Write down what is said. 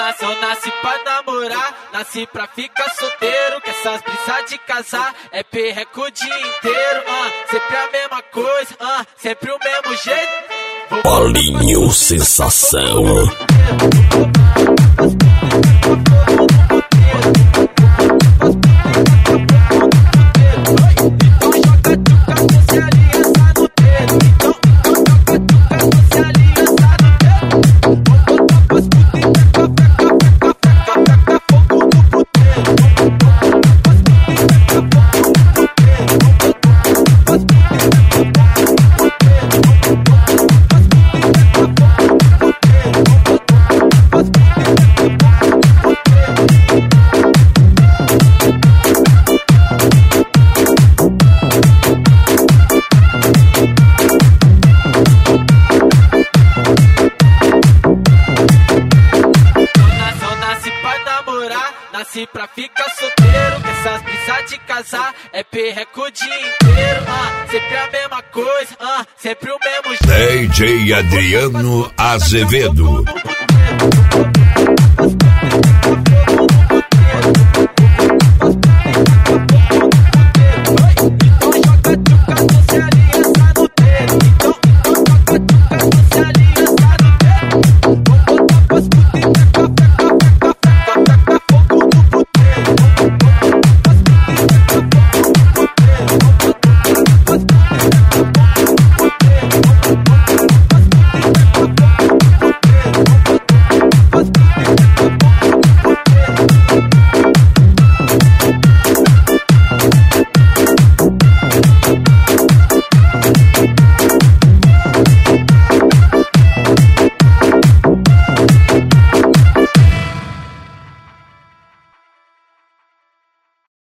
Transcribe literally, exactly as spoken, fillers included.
nasci, eu nasci pra namorar, nasci pra ficar solteiro. Que essas brisas de casar é perreco o dia inteiro. Uh, sempre a mesma coisa, uh, sempre o mesmo jeito. Paulinho Sensação. Nasci pra ficar solteiro, que essas brisas de casar é perreco o dia inteiro. Uh, sempre a mesma coisa, uh, sempre o mesmo jeito. D J Adriano Azevedo.